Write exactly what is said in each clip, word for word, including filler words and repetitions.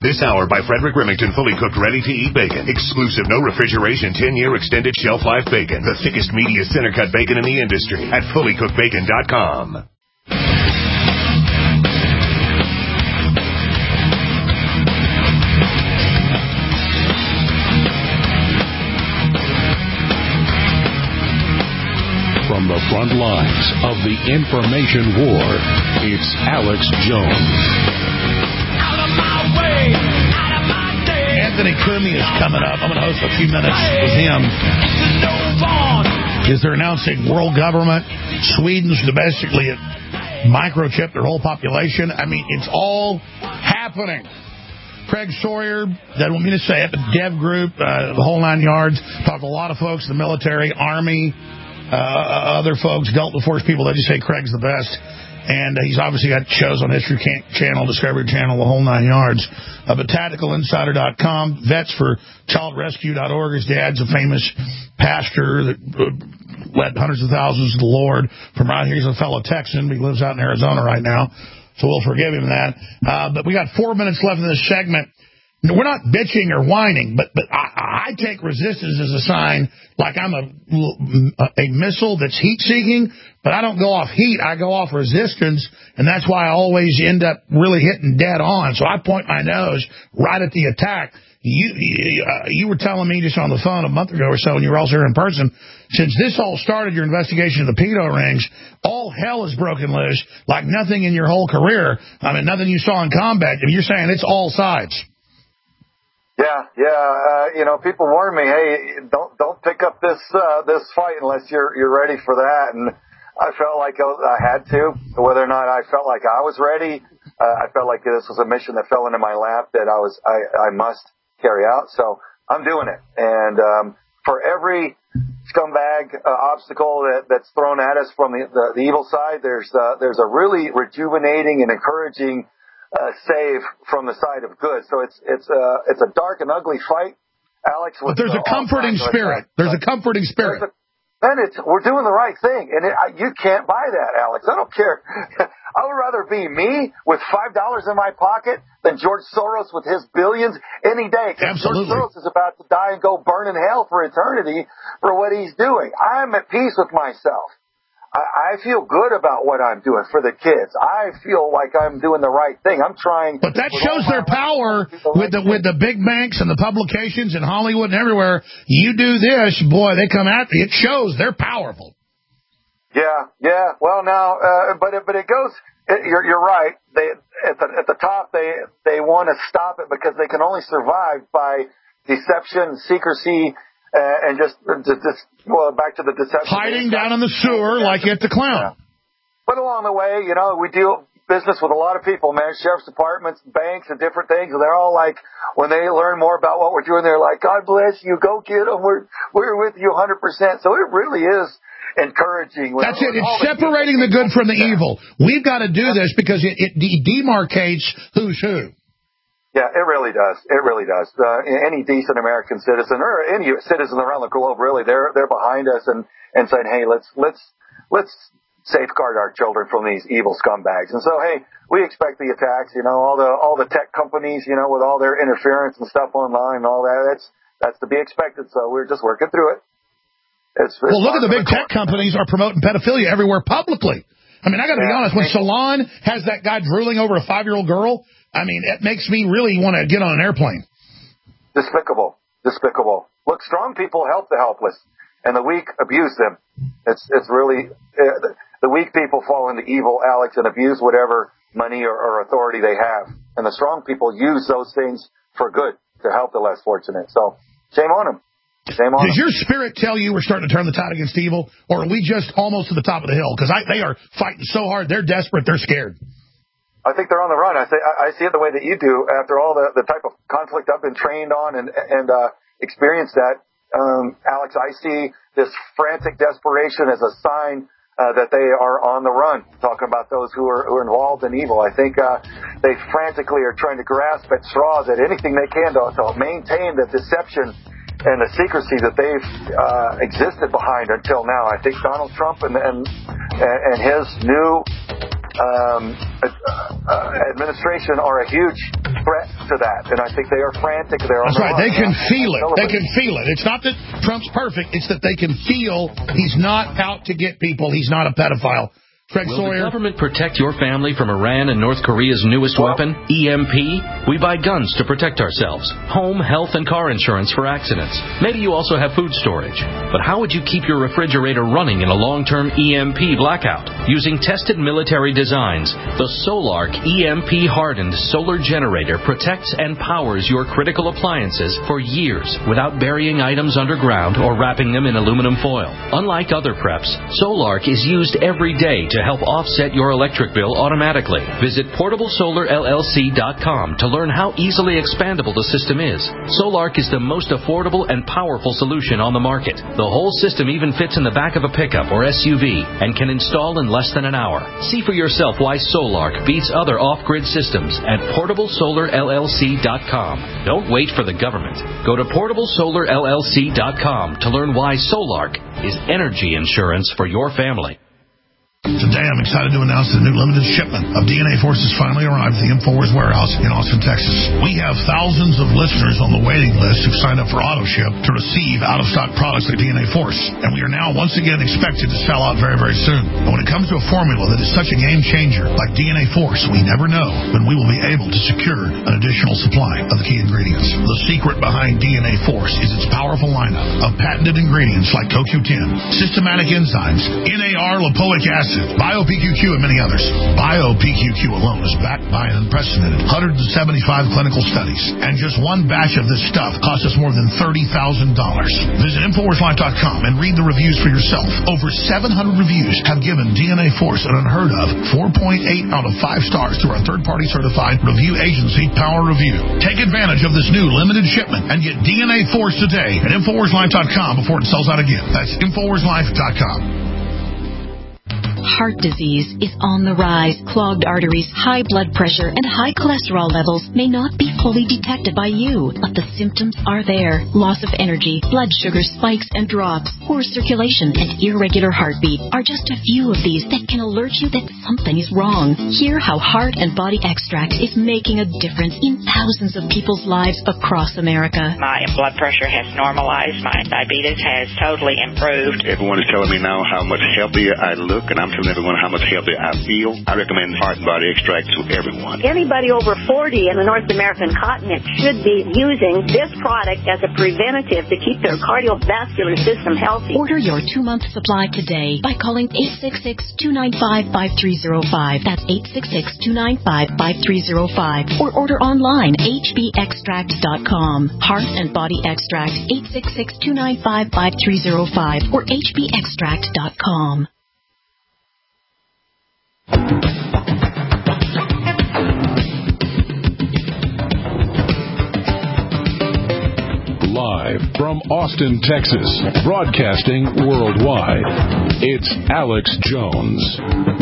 This hour by Frederick Remington, fully cooked, ready-to-eat bacon. Exclusive, no refrigeration, ten-year extended shelf life bacon. The thickest, meatiest, center-cut bacon in the industry at fully cooked bacon dot com. From the front lines of the information war, it's Alex Jones. Out of my way, out of my day. Anthony Cumia is coming up. I'm going to host a few minutes with him. Is they're announcing world government, Sweden's domestically microchip their whole population. I mean, it's all happening. Craig Sawyer, that want me to say it, the Dev Group, uh, the whole nine yards, talked to a lot of folks, the military, Army, uh, other folks, Delta Force people. They just say Craig's the best. And uh, he's obviously got shows on History Channel, Discovery Channel, the whole nine yards. Uh, but tactical insider dot com, vets for child rescue dot org. His dad's a famous pastor that uh, led hundreds of thousands to the Lord from right here. He's a fellow Texan, but he lives out in Arizona right now. So we'll forgive him that. Uh, but we got four minutes left in this segment. We're not bitching or whining, but but I, I take resistance as a sign like I'm a, a missile that's heat-seeking, but I don't go off heat. I go off resistance, and that's why I always end up really hitting dead on. So I point my nose right at the attack. You you, uh, you were telling me just on the phone a month ago or so, and you were also here in person, since this all started, your investigation of the pedo rings, all hell is broken loose like nothing in your whole career. I mean, nothing you saw in combat. You're saying it's all sides. Yeah, yeah. Uh, you know, people warn me, hey, don't don't pick up this uh, this fight unless you're you're ready for that. And I felt like I had to. Whether or not I felt like I was ready, uh, I felt like this was a mission that fell into my lap that I was I, I must carry out. So I'm doing it. And um, for every scumbag uh, obstacle that, that's thrown at us from the, the, the evil side, there's uh, there's a really rejuvenating and encouraging Uh, save from the side of good. So it's it's a uh, it's a dark and ugly fight, Alex. But there's a comforting spirit. There's a comforting spirit. Then it's we're doing the right thing, and it, I, you can't buy that, Alex. I don't care. I would rather be me with five dollars in my pocket than George Soros with his billions any day. Absolutely. George Soros is about to die and go burn in hell for eternity for what he's doing. I'm at peace with myself. I feel good about what I'm doing for the kids. I feel like I'm doing the right thing. I'm trying. But that shows their power with the with the big banks and the publications in Hollywood and everywhere. You do this, boy, they come at you. It shows they're powerful. Yeah, yeah. Well, now, uh, but it, but it goes. It, you're you're right. They at the at the top they they want to stop it because they can only survive by deception, secrecy. Uh, and just, just, just, well, back to the deception. Hiding down in the sewer like at the clown. Yeah. But along the way, you know, we deal business with a lot of people, man, sheriff's departments, banks, and different things. And they're all like, when they learn more about what we're doing, they're like, God bless you, go get them. We're, we're with you one hundred percent. So it really is encouraging. That's it. It's separating the good from the evil. We've got to do this because it, it demarcates who's who. Yeah, it really does. It really does. Uh, any decent American citizen or any citizen around the globe, really, they're they're behind us and, and saying, hey, let's let's let's safeguard our children from these evil scumbags. And so, hey, we expect the attacks. You know, all the all the tech companies, you know, with all their interference and stuff online and all that. That's that's to be expected. So we're just working through it. It's, it's well, look at the big tech companies are promoting pedophilia everywhere publicly. I mean, I got to be yeah. honest. When Salon has that guy drooling over a five-year-old girl, I mean, it makes me really want to get on an airplane. Despicable. Despicable. Look, strong people help the helpless, and the weak abuse them. It's it's really, uh, the weak people fall into evil, Alex, and abuse whatever money or, or authority they have. And the strong people use those things for good to help the less fortunate. So, shame on them. Shame on Does them. your spirit tell you we're starting to turn the tide against evil, or are we just almost to the top of the hill? Because they are fighting so hard, they're desperate, they're scared. I think they're on the run. I say I see it the way that you do. After all the, the type of conflict I've been trained on and and uh, experienced that, um, Alex, I see this frantic desperation as a sign uh, that they are on the run. Talking about those who are, who are involved in evil, I think uh, they frantically are trying to grasp at straws at anything they can to, to maintain the deception and the secrecy that they've uh, existed behind until now. I think Donald Trump and and, and his new Um, uh, uh, administration are a huge threat to that, and I think they are frantic. They're That's right. They can feel it. They can feel it. It's not that Trump's perfect. It's that they can feel he's not out to get people. He's not a pedophile. Craig Will Sawyer. the government protect your family from Iran and North Korea's newest well, weapon, E M P? We buy guns to protect ourselves, home, health, and car insurance for accidents. Maybe you also have food storage. But how would you keep your refrigerator running in a long-term E M P blackout? Using tested military designs, the Solark E M P-hardened solar generator protects and powers your critical appliances for years without burying items underground or wrapping them in aluminum foil. Unlike other preps, Solark is used every day to help offset your electric bill automatically. Visit portable solar L L C dot com to learn how easily expandable the system is. Solark is the most affordable and powerful solution on the market. The whole system even fits in the back of a pickup or S U V and can install in less than an hour. See for yourself why Solark beats other off-grid systems at portable solar L L C dot com. Don't wait for the government. Go to portable solar L L C dot com to learn why Solark is energy insurance for your family. Today, I'm excited to announce that a new limited shipment of D N A Force has finally arrived at the InfoWars warehouse in Austin, Texas. We have thousands of listeners on the waiting list who've signed up for AutoShip to receive out-of-stock products like D N A Force, and we are now once again expected to sell out very, very soon. And when it comes to a formula that is such a game changer like D N A Force, we never know when we will be able to secure an additional supply of the key ingredients. The secret behind D N A Force is its powerful lineup of patented ingredients like C O Q ten, systematic enzymes, N A R lipoic acid, Bio-P Q Q, and many others. Bio-P Q Q alone is backed by an unprecedented one hundred seventy-five clinical studies, and just one batch of this stuff costs us more than thirty thousand dollars. Visit InfoWars Life dot com and read the reviews for yourself. Over seven hundred reviews have given D N A Force an unheard of four point eight out of five stars through our third-party certified review agency, Power Review. Take advantage of this new limited shipment and get D N A Force today at InfoWars Life dot com before it sells out again. That's InfoWars Life dot com. Heart disease is on the rise. Clogged arteries, high blood pressure, and high cholesterol levels may not be fully detected by you, but the symptoms are there. Loss of energy, blood sugar spikes and drops, poor circulation, and irregular heartbeat are just a few of these that can alert you that something is wrong. Hear how Heart and Body Extract is making a difference in thousands of people's lives across America. My blood pressure has normalized. My diabetes has totally improved. Everyone is telling me now how much healthier I look, and I'm telling everyone how much healthier I feel. I recommend Heart and Body Extract to everyone. Anybody over forty in the North American continent should be using this product as a preventative to keep their cardiovascular system healthy. Order your two-month supply today by calling eight six six, two nine five, five three zero five. That's eight six six, two nine five, five three zero five. Or order online, H B extract dot com. Heart and Body Extract, eight six six, two nine five, five three zero five or H B extract dot com. Live from Austin, Texas, broadcasting worldwide, it's Alex Jones.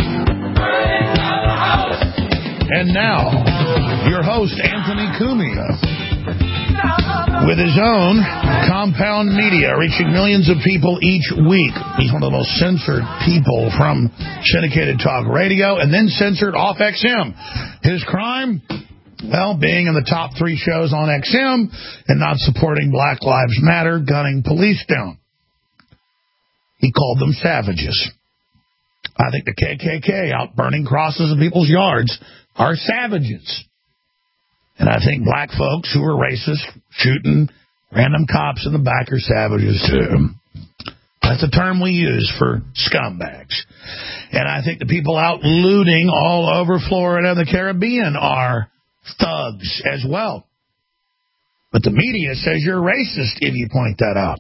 And now, your host, Anthony Cumia, with his own Compound Media, reaching millions of people each week. He's one of the most censored people from syndicated talk radio and then censored off X M. His crime? Well, being in the top three shows on X M and not supporting Black Lives Matter, gunning police down. He called them savages. I think the K K K out burning crosses in people's yards are savages. And I think black folks who are racist, shooting random cops in the back are savages too. That's a term we use for scumbags. And I think the people out looting all over Florida and the Caribbean are thugs as well. But the media says you're racist if you point that out.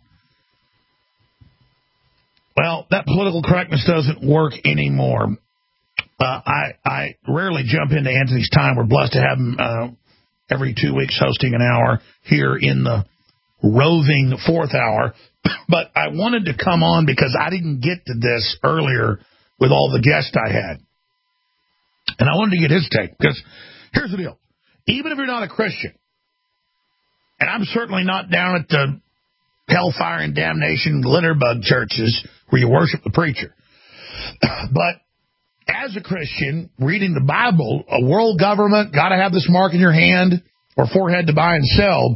Well, that political correctness doesn't work anymore. Uh, I, I rarely jump into Anthony's time. We're blessed to have him uh, every two weeks hosting an hour here in the roving fourth hour. But I wanted to come on because I didn't get to this earlier with all the guests I had. And I wanted to get his take because here's the deal. Even if you're not a Christian, and I'm certainly not down at the hellfire and damnation glitterbug churches where you worship the preacher, but as a Christian, reading the Bible, a world government, got to have this mark in your hand, or forehead to buy and sell,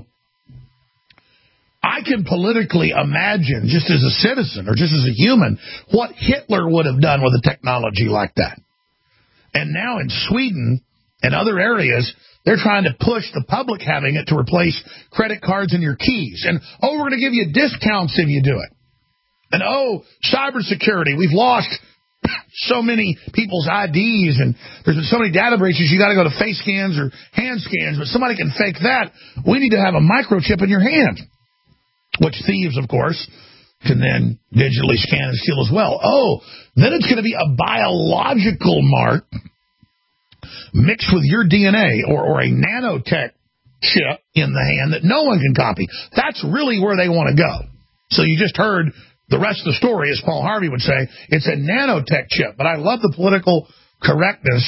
I can politically imagine, just as a citizen or just as a human, what Hitler would have done with a technology like that. And now in Sweden and other areas, they're trying to push the public having it to replace credit cards and your keys. And, oh, we're going to give you discounts if you do it. And, oh, cybersecurity, we've lost so many people's I Ds, and there's been so many data breaches, you got to go to face scans or hand scans, but somebody can fake that. We need to have a microchip in your hand, which thieves, of course, can then digitally scan and steal as well. Oh, then it's going to be a biological mark mixed with your D N A or, or a nanotech chip in the hand that no one can copy. That's really where they want to go. So you just heard the rest of the story, as Paul Harvey would say. It's a nanotech chip. But I love the political correctness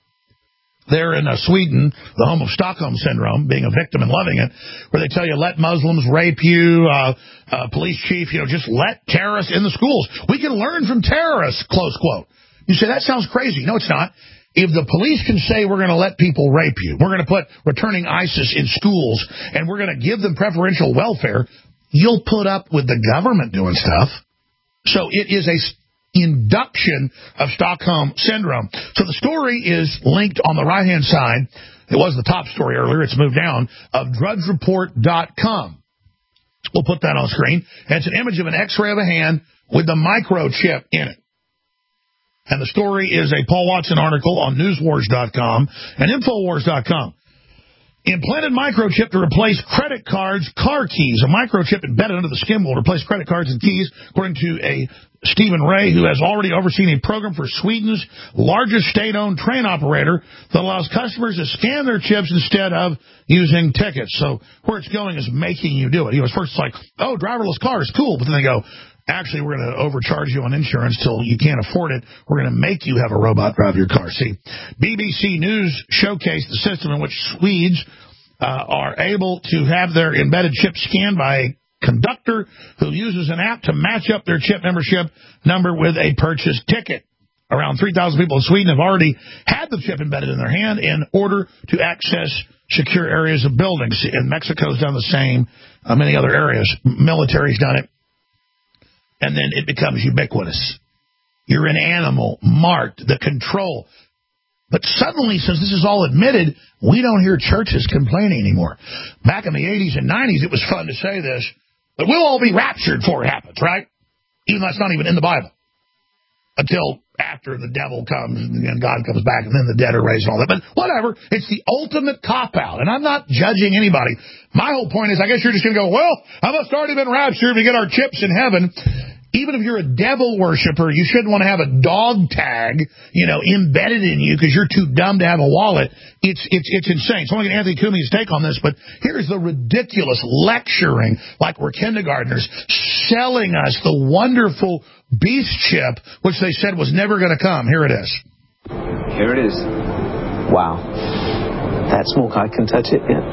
there in uh, Sweden, the home of Stockholm Syndrome, being a victim and loving it, where they tell you, let Muslims rape you, uh, uh, police chief, you know, just let terrorists in the schools. We can learn from terrorists, close quote. You say, that sounds crazy. No, it's not. If the police can say we're going to let people rape you, we're going to put returning ISIS in schools, and we're going to give them preferential welfare, you'll put up with the government doing stuff. So it is a induction of Stockholm Syndrome. So the story is linked on the right-hand side. It was the top story earlier. It's moved down, of drudge report dot com. We'll put that on screen. And it's an image of an X-ray of a hand with the microchip in it. And the story is a Paul Watson article on news wars dot com and infowars dot com. Implanted microchip to replace credit cards, car keys. A microchip embedded under the skin will replace credit cards and keys, according to a Stephen Ray, who has already overseen a program for Sweden's largest state-owned train operator that allows customers to scan their chips instead of using tickets. So where it's going is making you do it. You know, at first it's like, oh, driverless cars, cool. But then they go, actually, we're going to overcharge you on insurance till you can't afford it. We're going to make you have a robot drive your car. See, B B C News showcased the system in which Swedes uh, are able to have their embedded chip scanned by a conductor who uses an app to match up their chip membership number with a purchased ticket. Around three thousand people in Sweden have already had the chip embedded in their hand in order to access secure areas of buildings. And Mexico's done the same. Uh, many other areas. Military's done it. And then it becomes ubiquitous. You're an animal, marked, the control. But suddenly, since this is all admitted, we don't hear churches complaining anymore. Back in the eighties and nineties, it was fun to say this, but we'll all be raptured before it happens, right? Even though it's not even in the Bible. Until after the devil comes and God comes back and then the dead are raised and all that. But whatever, it's the ultimate cop-out. And I'm not judging anybody. My whole point is, I guess you're just going to go, well, I must have already been raptured. We get our chips in heaven. Even if you're a devil worshiper, you shouldn't want to have a dog tag, you know, embedded in you because you're too dumb to have a wallet. It's it's it's insane. So I'm going to get Anthony Cumia's take on this, but here's the ridiculous lecturing, like we're kindergartners, selling us the wonderful beast chip, which they said was never going to come. Here it is. Here it is. Wow. That small guy can touch it, yeah.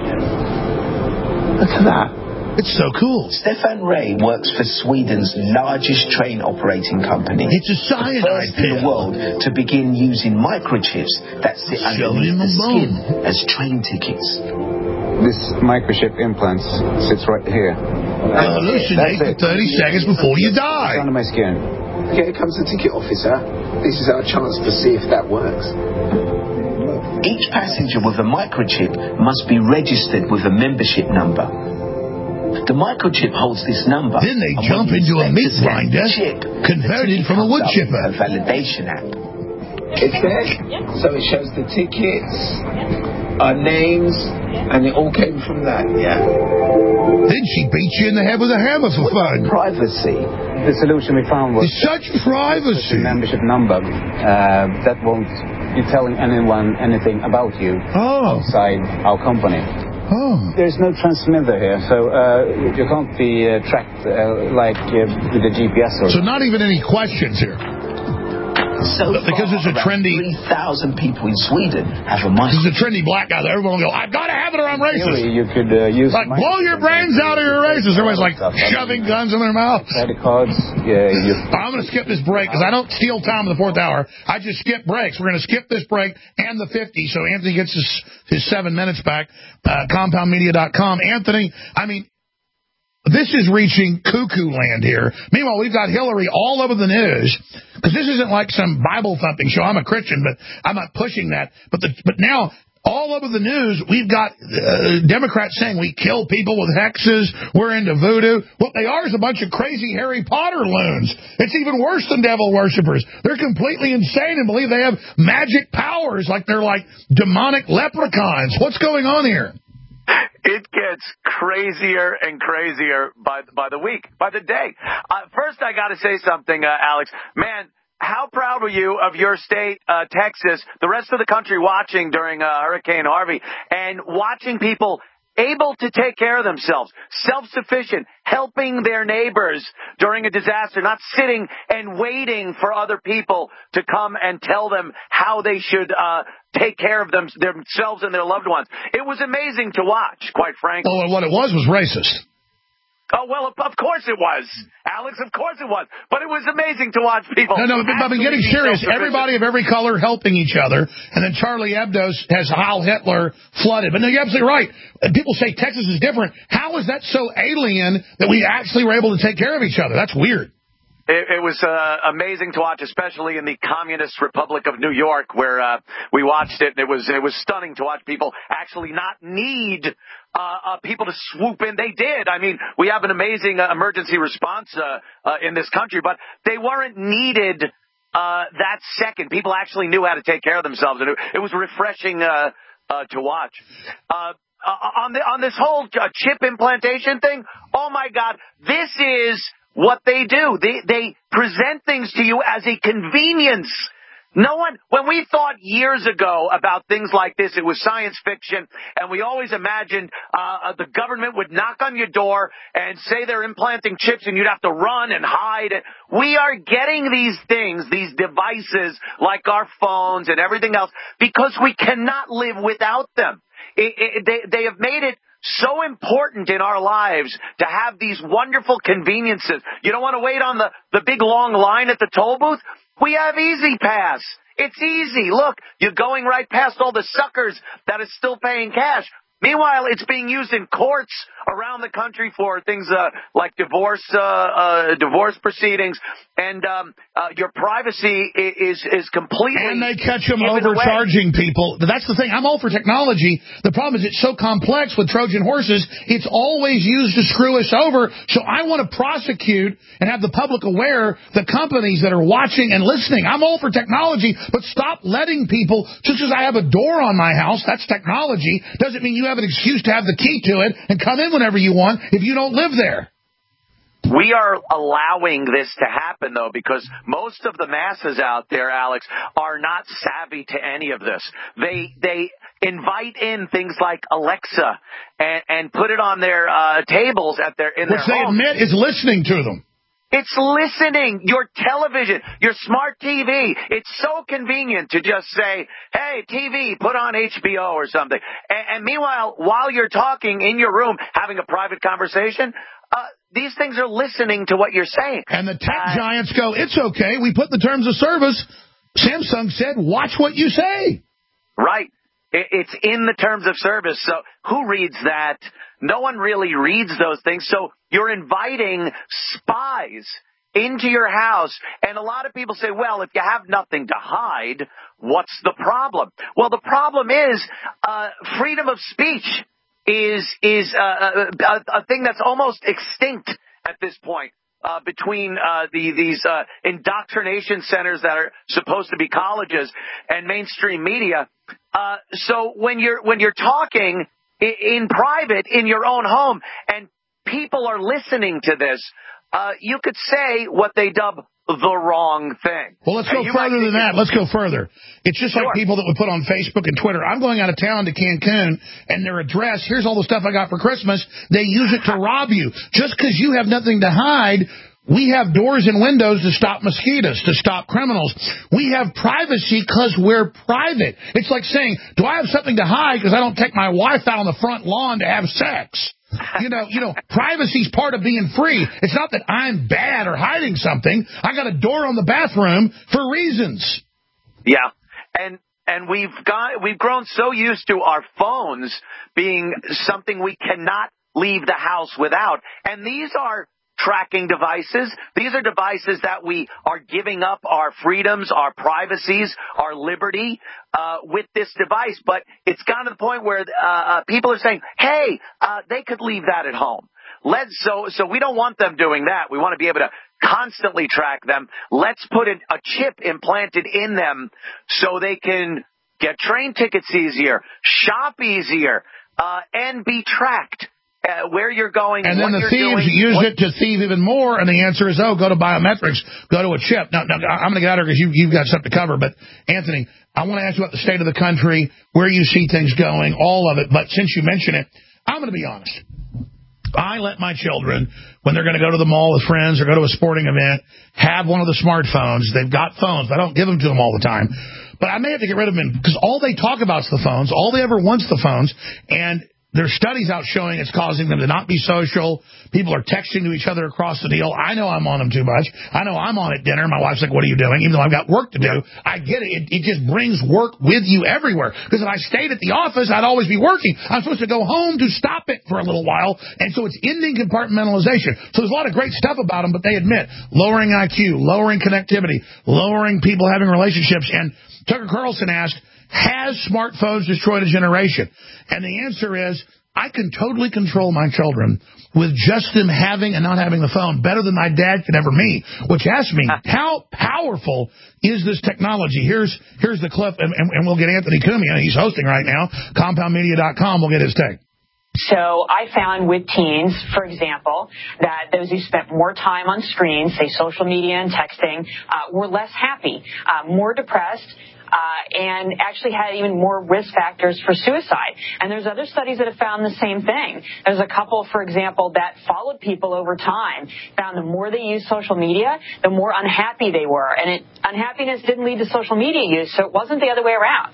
Look at that. It's so cool. Stefan Ray works for Sweden's largest train operating company. It's a cyanide the first in the world to begin using microchips that sit underneath the skin as train tickets. This microchip implant sits right here. Hallucinate for thirty seconds before you die. It's under my skin. Here comes the ticket officer. This is our chance to see if that works. Each passenger with a microchip must be registered with a membership number. The microchip holds this number. Then they jump into a meat grinder converted from a wood chipper. A validation app. It's there, so it shows the tickets, our names, and it all came from that, yeah. Then she beats you in the head with a hammer for fun. Privacy. The solution we found was... It's such privacy. The membership number uh, that won't be telling anyone anything about you oh. outside our company. Oh. There's no transmitter here, so uh, you can't be uh, tracked uh, like uh, with the G P S. Or so not even any questions here. So because far, it's a trendy three thousand people in Sweden have a microchip. This is a trendy black guy that everyone will go, I've got to have it or I'm racist. Really, you could uh, use like, blow your brains out or you're racist. Everybody's like shoving guns in their mouth. Credit cards. Yeah, you... I'm going to skip this break because I don't steal time in the fourth hour. I just skip breaks. We're going to skip this break and the fifty so Anthony gets his, his seven minutes back. Uh, compound media dot com. Anthony, I mean, this is reaching cuckoo land here. Meanwhile, we've got Hillary all over the news because this isn't like some Bible thumping show. I'm a Christian, but I'm not pushing that. But the, but now, all over the news, we've got uh, Democrats saying we kill people with hexes, we're into voodoo. What they are is a bunch of crazy Harry Potter loons. It's even worse than devil worshippers. They're completely insane and believe they have magic powers like they're like demonic leprechauns. What's going on here? It gets crazier and crazier by by the week, by the day. Uh, first, I got to say something, uh, Alex. Man, how proud were you of your state, uh, Texas, the rest of the country watching during uh, Hurricane Harvey, and watching people able to take care of themselves, self-sufficient, helping their neighbors during a disaster, not sitting and waiting for other people to come and tell them how they should uh take care of them, themselves and their loved ones. It was amazing to watch, quite frankly. Well, what it was was racist. Oh, well, of course it was, Alex, of course it was. But it was amazing to watch people. No, no, but I'm getting serious. Everybody of every color helping each other. And then Charlie Hebdo has Heil Hitler flooded. But no, you're absolutely right. People say Texas is different. How is that so alien that we actually were able to take care of each other? That's weird. It, it was uh, amazing to watch, especially in the Communist Republic of New York, where uh, we watched it. And it was it was stunning to watch people actually not need uh, uh, people to swoop in. They did. I mean, we have an amazing uh, emergency response uh, uh, in this country, but they weren't needed uh, that second. People actually knew how to take care of themselves, and it, it was refreshing uh, uh, to watch. Uh, uh, on the on this whole uh, chip implantation thing, oh my God, this is what they do. They they present things to you as a convenience. No one, when we thought years ago about things like this, it was science fiction, and we always imagined uh, the government would knock on your door and say they're implanting chips and you'd have to run and hide. We are getting these things, these devices like our phones and everything else, because we cannot live without them. It, it, they, they have made it so important in our lives to have these wonderful conveniences. You don't want to wait on the, the big long line at the toll booth? We have Easy Pass. It's easy. Look, you're going right past all the suckers that are still paying cash. Meanwhile, it's being used in courts around the country for things uh, like divorce, uh, uh, divorce proceedings, and um, uh, your privacy is is completely. And they catch them overcharging people. But that's the thing. I'm all for technology. The problem is it's so complex with Trojan horses. It's always used to screw us over. So I want to prosecute and have the public aware the companies that are watching and listening. I'm all for technology, but stop letting people just because I have a door on my house. That's technology. Doesn't mean you have an excuse to have the key to it and come in whenever you want if you don't live there. We are allowing this to happen, though, because most of the masses out there, Alex, are not savvy to any of this. They they invite in things like Alexa and, and put it on their uh, tables at their in Which their they homes. admit is listening to them. It's listening. Your television, your smart T V. It's so convenient to just say, hey, T V, put on H B O or something. And, and meanwhile, while you're talking in your room, having a private conversation, uh, these things are listening to what you're saying. And the tech uh, giants go, it's okay. We put the terms of service. Samsung said, watch what you say. Right. It, it's in the terms of service. So who reads that? No one really reads those things. So you're inviting spies into your house. And a lot of people say, well, if you have nothing to hide, what's the problem? Well, the problem is uh, freedom of speech is is uh, a, a thing that's almost extinct at this point. Uh, between uh, the, these uh, indoctrination centers that are supposed to be colleges and mainstream media. Uh, so when you're when you're talking in, in private in your own home and people are listening to this, uh, you could say what they dub the wrong thing. Well, let's go further than that. Let's go further. It's just like people that would put on Facebook and Twitter, I'm going out of town to Cancun, and their address, here's all the stuff I got for Christmas. They use it to rob you. Just because you have nothing to hide, We have doors and windows to stop mosquitoes, to stop criminals. We have privacy because we're private. It's like saying, do I have something to hide because I don't take my wife out on the front lawn to have sex? You know, you know, privacy's part of being free. It's not that I'm bad or hiding something. I got a door on the bathroom for reasons. Yeah. And and we've got we've grown so used to our phones being something we cannot leave the house without. And these are tracking devices. These are devices that we are giving up our freedoms, our privacies, our liberty uh, with this device. But it's gotten to the point where uh, uh, people are saying, hey, uh, they could leave that at home. Let's so so we don't want them doing that. We want to be able to constantly track them. Let's put a chip implanted in them so they can get train tickets easier, shop easier, uh, and be tracked. Uh, where you're going, and then what the thieves doing, use what... it to thieve even more, and the answer is, oh, go to biometrics, go to a chip. Now, now I'm going to get out of here because you, you've got stuff to cover, but, Anthony, I want to ask you about the state of the country, where you see things going, all of it, but since you mention it, I'm going to be honest. I let my children, when they're going to go to the mall with friends or go to a sporting event, have one of the smartphones. They've got phones, but I don't give them to them all the time. But I may have to get rid of them because all they talk about is the phones. All they ever want's the phones, and there's studies out showing it's causing them to not be social. People are texting to each other across the deal. I know I'm on them too much. I know I'm on at dinner. My wife's like, what are you doing? Even though I've got work to do. I get it. It, it just brings work with you everywhere. Because if I stayed at the office, I'd always be working. I'm supposed to go home to stop it for a little while. And so it's ending compartmentalization. So there's a lot of great stuff about them, but they admit lowering I Q, lowering connectivity, lowering people having relationships. And Tucker Carlson asked, has smartphones destroyed a generation? And the answer is, I can totally control my children with just them having and not having the phone better than my dad could ever me, which asks me, how powerful is this technology? Here's here's the clip, and, and, and we'll get Anthony Cumia. He's hosting right now. compound media dot com. We'll get his take. So I found with teens, for example, that those who spent more time on screens, say social media and texting, uh, were less happy, uh, more depressed, Uh, and actually had even more risk factors for suicide. And there's other studies that have found the same thing. There's a couple, for example, that followed people over time, found the more they used social media, the more unhappy they were. And it, unhappiness didn't lead to social media use, so it wasn't the other way around.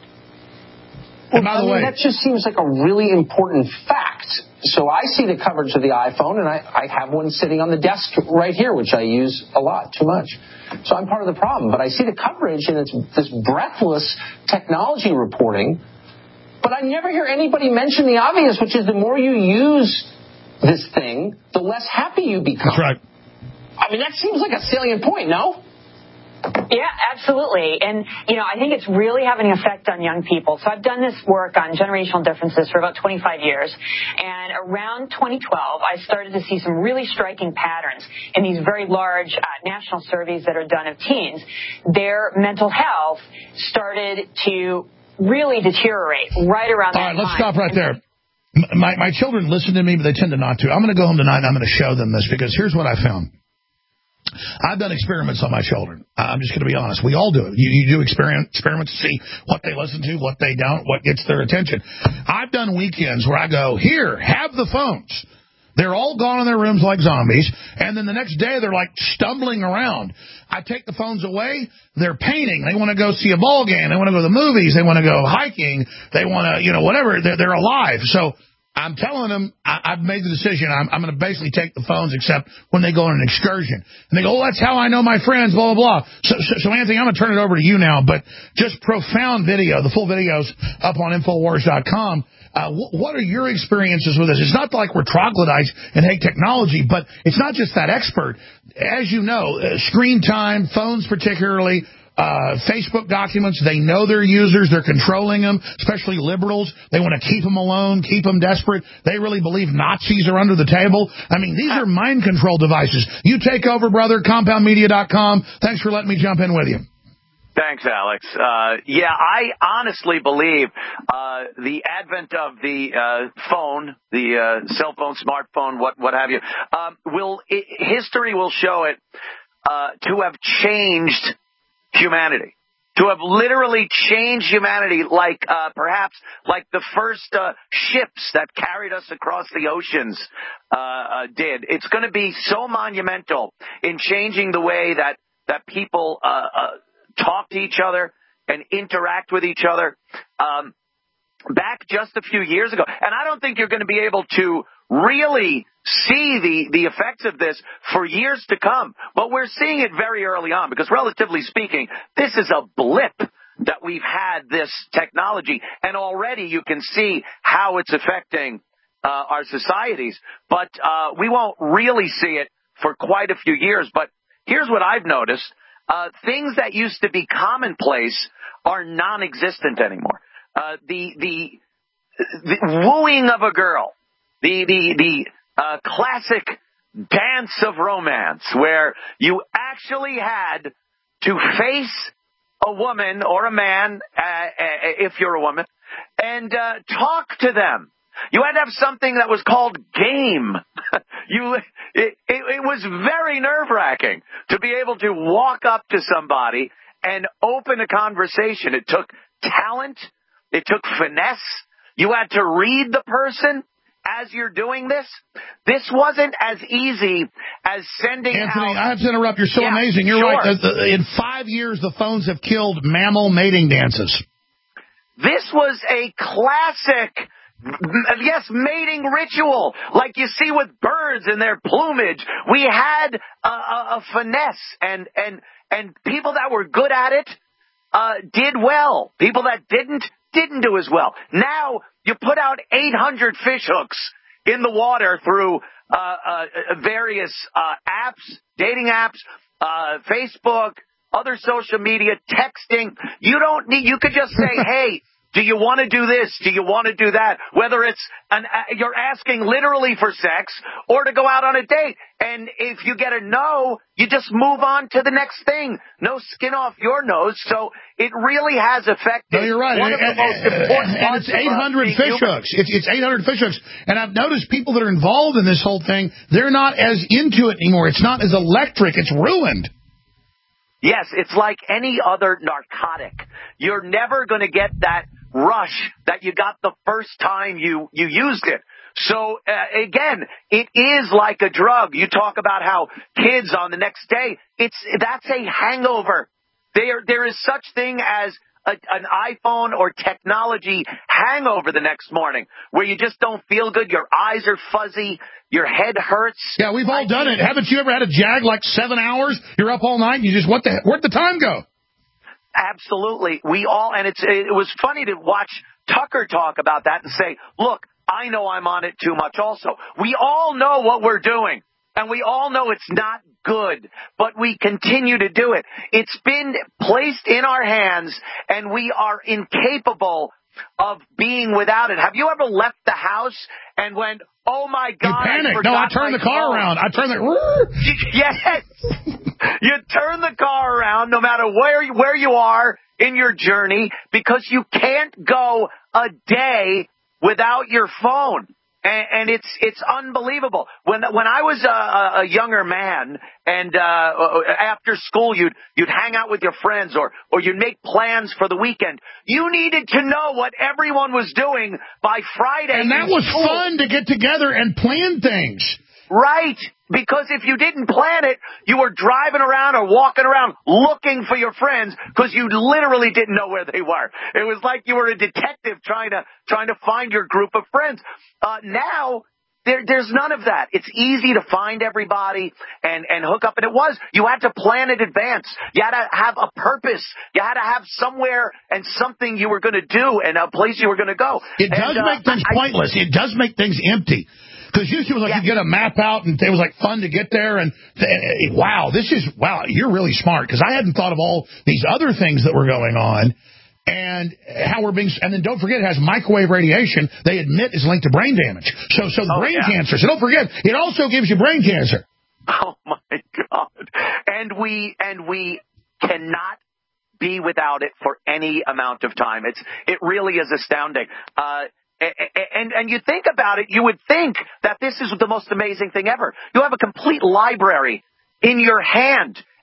Well, by the I mean, way, that just seems like a really important fact. So I see the coverage of the iPhone, and I, I have one sitting on the desk right here, which I use a lot, too much. So I'm part of the problem. But I see the coverage, and it's this breathless technology reporting. But I never hear anybody mention the obvious, which is the more you use this thing, the less happy you become. That's right. I mean, that seems like a salient point, no? Yeah, absolutely. And, you know, I think it's really having an effect on young people. So I've done this work on generational differences for about twenty-five years. And around twenty twelve, I started to see some really striking patterns in these very large uh, national surveys that are done of teens. Their mental health started to really deteriorate right around that time. All right, let's stop right there. My, my children listen to me, but they tend to not to. I'm going to go home tonight and I'm going to show them this because here's what I found. I've done experiments on my children. I'm just going to be honest. We all do it. You, you do experiment, experiments to see what they listen to, what they don't, what gets their attention. I've done weekends where I go, here, have the phones. They're all gone in their rooms like zombies, and then the next day they're like stumbling around. I take the phones away, they're painting. They want to go see a ball game. They want to go to the movies. They want to go hiking. They want to, you know, whatever. They're, they're alive. So I'm telling them, I, I've made the decision. I'm, I'm going to basically take the phones except when they go on an excursion. And they go, oh, that's how I know my friends, blah, blah, blah. So, so, so Anthony, I'm going to turn it over to you now. But just profound video. The full video's up on Infowars dot com. Uh, wh- what are your experiences with this? It's not like we're troglodytes and hate technology, but it's not just that expert. As you know, uh, screen time, phones particularly, Uh, Facebook documents, they know their users, they're controlling them, especially liberals. They want to keep them alone, keep them desperate. They really believe Nazis are under the table. I mean, these are mind control devices. You take over, brother, compound media dot com. Thanks for letting me jump in with you. Thanks, Alex. Uh, yeah, I honestly believe uh, the advent of the uh, phone, the uh, cell phone, smartphone, what what have you, um, will it, history will show it uh, to have changed humanity, to have literally changed humanity like uh, perhaps like the first uh, ships that carried us across the oceans uh, uh, did. It's going to be so monumental in changing the way that, that people uh, uh, talk to each other and interact with each other. Um, back just a few years ago, and I don't think you're going to be able to really see the, the effects of this for years to come. But we're seeing it very early on because, relatively speaking, this is a blip that we've had this technology. And already you can see how it's affecting uh, our societies. But uh, we won't really see it for quite a few years. But here's what I've noticed. Uh, things that used to be commonplace are non-existent anymore. Uh, the, the, the wooing of a girl, the, the, the, uh, classic dance of romance where you actually had to face a woman or a man, uh, if you're a woman, and, uh, talk to them. You had to have something that was called game. you, it, it, it was very nerve-wracking to be able to walk up to somebody and open a conversation. It took talent. It took finesse. You had to read the person as you're doing this. This wasn't as easy as sending Anthony, out... I have to interrupt. You're so yeah, amazing. You're sure. right. The, the, in five years, the phones have killed mammal mating dances. This was a classic, yes, mating ritual, like you see with birds in their plumage. We had a, a, a finesse, and, and, and people that were good at it uh, did well. People that didn't, didn't do as well. Now, you put out eight hundred fish hooks in the water through uh, uh, various uh, apps, dating apps, uh, Facebook, other social media, texting. You don't need, you could just say, hey, do you want to do this? Do you want to do that? Whether it's an, uh, you're asking literally for sex or to go out on a date. And if you get a no, you just move on to the next thing. No skin off your nose. So it really has affected. No, you're right. One of the and, most important and parts it's eight hundred of fish human. hooks. It's, it's eight hundred fish hooks. And I've noticed people that are involved in this whole thing, they're not as into it anymore. It's not as electric. It's ruined. Yes, it's like any other narcotic. You're never going to get that rush that you got the first time you, you used it. So, uh, again, it is like a drug. You talk about how kids on the next day, it's that's a hangover. There, there is such thing as a, an iPhone or technology hangover the next morning where you just don't feel good. Your eyes are fuzzy. Your head hurts. Yeah, we've all done it. Haven't you ever had a jag like seven hours? You're up all night and you just, what the, where'd the time go? Absolutely. We all, and it's, it was funny to watch Tucker talk about that and say, look, I know I'm on it too much also. We all know what we're doing, and we all know it's not good, but we continue to do it. It's been placed in our hands, and we are incapable of being without it. Have you ever left the house and went, oh, my God, you panic. I forgot No, I turned my the car phone. around. I turned the... Yes. You turn the car around no matter where, where you are in your journey because you can't go a day without your phone. And, and it's it's unbelievable. When when I was a, a younger man, and uh, after school you'd you'd hang out with your friends, or or you'd make plans for the weekend. You needed to know what everyone was doing by Friday. And that was school. fun to get together and plan things. Right. Because if you didn't plan it, you were driving around or walking around looking for your friends because you literally didn't know where they were. It was like you were a detective trying to trying to find your group of friends. Uh, now, there, there's none of that. It's easy to find everybody and, and hook up. And it was. You had to plan in advance. You had to have a purpose. You had to have somewhere and something you were going to do and a place you were going to go. It does and, make uh, things I, pointless. It does make things empty. Because usually it was like yeah. you get a map out, and it was like fun to get there. And, and wow, this is, wow, you're really smart. Because I hadn't thought of all these other things that were going on. And how we're being, and then don't forget, it has microwave radiation. They admit is linked to brain damage. So, so oh, brain yeah. cancer. So don't forget, it also gives you brain cancer. Oh my God! And we and we cannot be without it for any amount of time. It's it really is astounding. Uh, And, and you think about it, you would think that this is the most amazing thing ever. You have a complete library in your hand,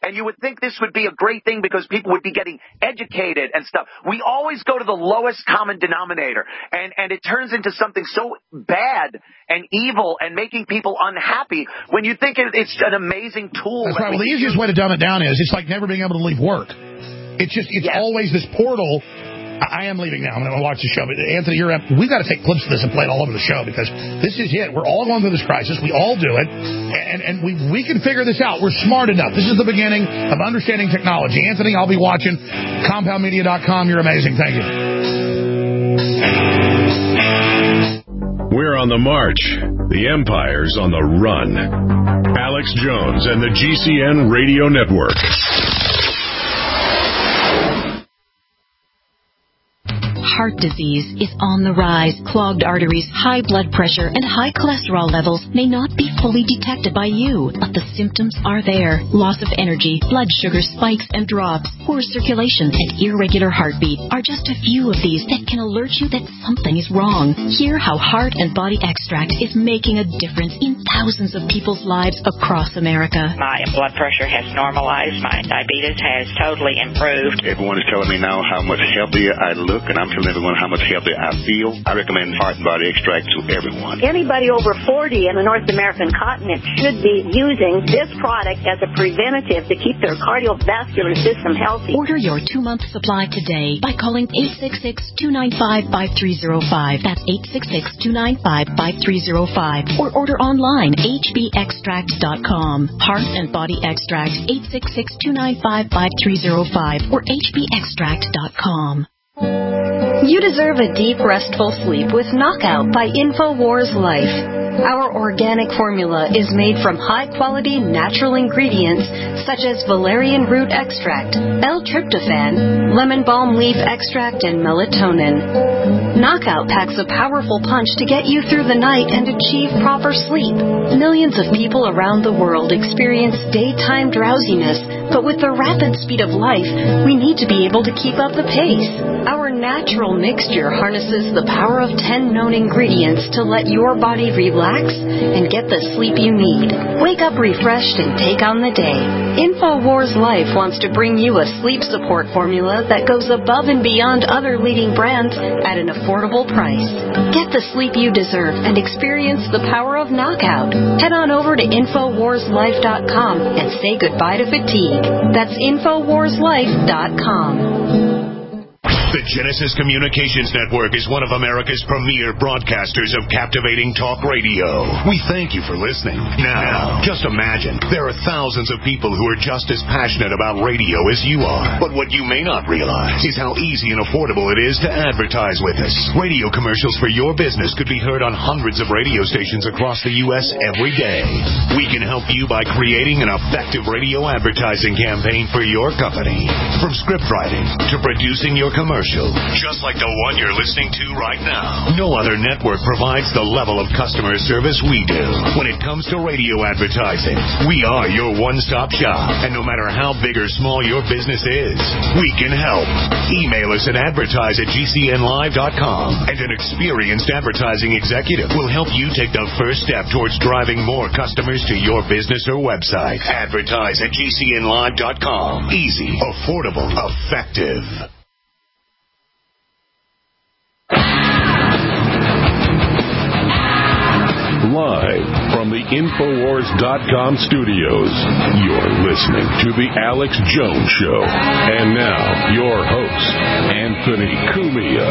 And you would think this would be a great thing because people would be getting educated and stuff. We always go to the lowest common denominator, and, and it turns into something so bad and evil and making people unhappy when you think it, it's an amazing tool. That's right. Well, the easiest way to dumb it down is it's like never being able to leave work. It's just, it's yes. always this portal. I am leaving now. I'm going to watch the show. But Anthony, you're we've got to take clips of this and play it all over the show because this is it. We're all going through this crisis. We all do it. And, and we we can figure this out. We're smart enough. This is the beginning of understanding technology. Anthony, I'll be watching. compound media dot com. You're amazing. Thank you. We're on the march. The empire's on the run. Alex Jones and the G C N Radio Network. Heart disease is on the rise. Clogged arteries, high blood pressure, and high cholesterol levels may not be fully detected by you, but the symptoms are there. Loss of energy, blood sugar spikes and drops, poor circulation, and irregular heartbeat are just a few of these that can alert you that something is wrong. Hear how Heart and Body Extract is making a difference in thousands of people's lives across America. My blood pressure has normalized. My diabetes has totally improved. Everyone is telling me now how much healthier I look, and I'm telling everyone how much healthier I feel. I recommend Heart and Body Extract to everyone. Anybody over forty in the North American continent should be using this product as a preventative to keep their cardiovascular system healthy. Order your two-month supply today by calling eight six six, two nine five, five three zero five. That's eight six six, two nine five, five three zero five. Or order online, h b extract dot com. Heart and Body Extract, eight six six, two nine five, five three zero five or h b extract dot com. You deserve a deep, restful sleep with Knockout by InfoWars Life. Our organic formula is made from high-quality natural ingredients such as valerian root extract, L-tryptophan, lemon balm leaf extract, and melatonin. Knockout packs a powerful punch to get you through the night and achieve proper sleep. Millions of people around the world experience daytime drowsiness, but with the rapid speed of life, we need to be able to keep up the pace. Our natural mixture harnesses the power of ten known ingredients to let your body relax and get the sleep you need. Wake up refreshed and take on the day. InfoWars Life wants to bring you a sleep support formula that goes above and beyond other leading brands at an affordable price. Get the sleep you deserve and experience the power of Knockout. Head on over to infowars life dot com and say goodbye to fatigue. That's infowars life dot com. The Genesis Communications Network is one of America's premier broadcasters of captivating talk radio. We thank you for listening. Now, just imagine, there are thousands of people who are just as passionate about radio as you are. But what you may not realize is how easy and affordable it is to advertise with us. Radio commercials for your business could be heard on hundreds of radio stations across the U S every day. We can help you by creating an effective radio advertising campaign for your company. From script writing to producing your commercial, just like the one you're listening to right now. No other network provides the level of customer service we do. When it comes to radio advertising, we are your one-stop shop. And no matter how big or small your business is, we can help. Email us at advertise at g c n live dot com, and an experienced advertising executive will help you take the first step towards driving more customers to your business or website. Advertise at g c n live dot com. Easy, affordable, effective. Live from the Infowars dot com studios, you're listening to The Alex Jones Show. And now, your host, Anthony Cumia.